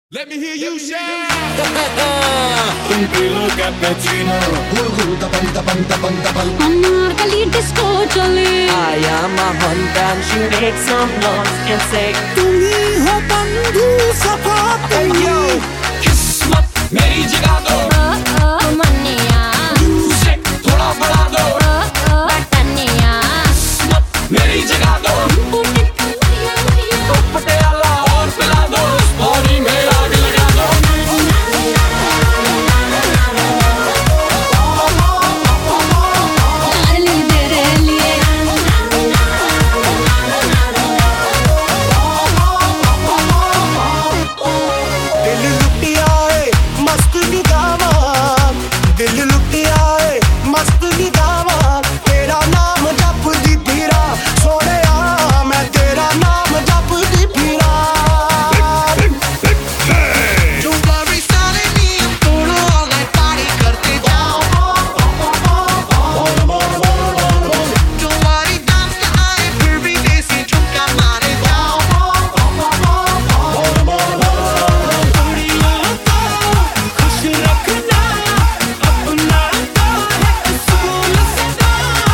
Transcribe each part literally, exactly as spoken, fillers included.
Let me hear you shout. Un kilo cappuccino. Anarkali disco chale. I am a hunter and she makes some noise and say तुम्ही हो बंधु सफा Yo, किस्मत मेरी जगा दो. Oh oh मन्निया. मुझसे थोड़ा बढ़ा दो. Oh oh बटनिया. किस्मत मेरी जगा दो. पटियाला और पिला दो. पानी में आग लगा दो. Darling तेरे लिए. दिल लुटिया है मस्त निगामा दिल लुटिया है मस्त निगामा तेरा नाम जपदी फिरा सोनिया मैं तेरा नाम जपदी फिरा तुम्हारी सारे नियम तोड़ो और पारी करते जाओ तुम्हारी डांस आए फिर भी देसी झुमका मारे जाओ खुश रखना अपना तो है असूल सदा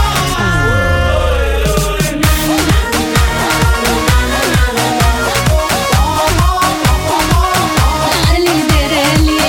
Darling तेरे लिए.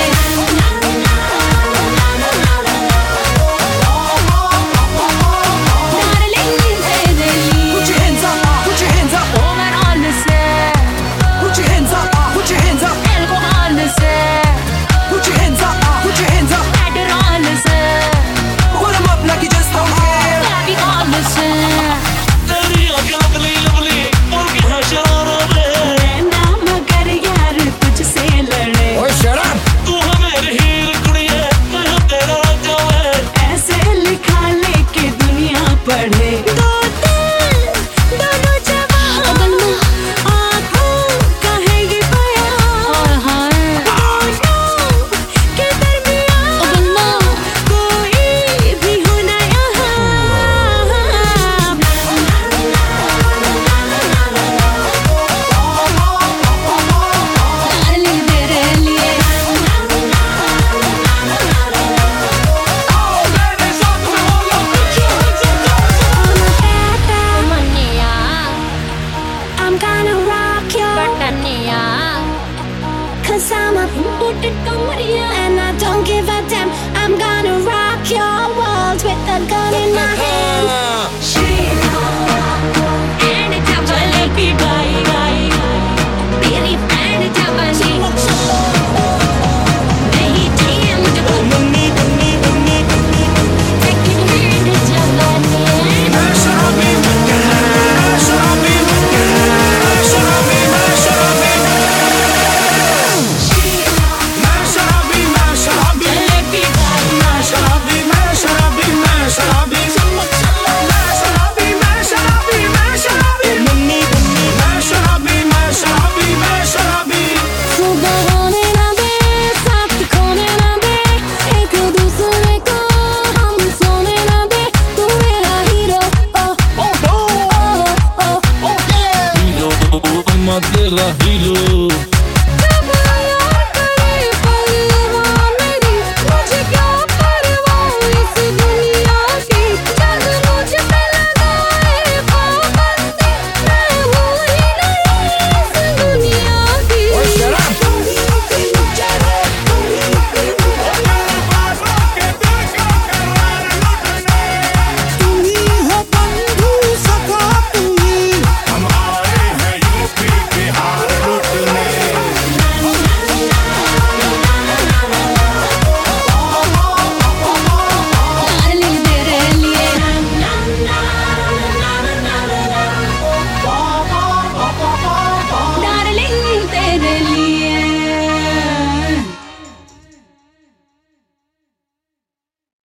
Darling तेरे लिए. Put your hands up, put your hands up, Over on the set. put your hands up, put your hands up, Alcohol on the set. put your hands up, put your hands up. Ladder on the set. Put 'em up like you just don't care. Baby on the set. तेरी आंखें lovely lovely और क्या शरारत है. रहना मगर यार तुझसे लड़े. तू है मेरी हीर कुड़िए मैं हूँ तेरा जवान. ऐसे लिखा लेके दुनिया पढ़े. दो दिल दोनों जवान. आँखों का है ये बयान. दोनों के दरमियान कोई भी हो ना यहाँ. Darling तेरे लिए. I'm gonna rock your Batania. Cause I'm a and I don't give a damn. I'm gonna rock your world with a gun in my hand. She anytime I let me by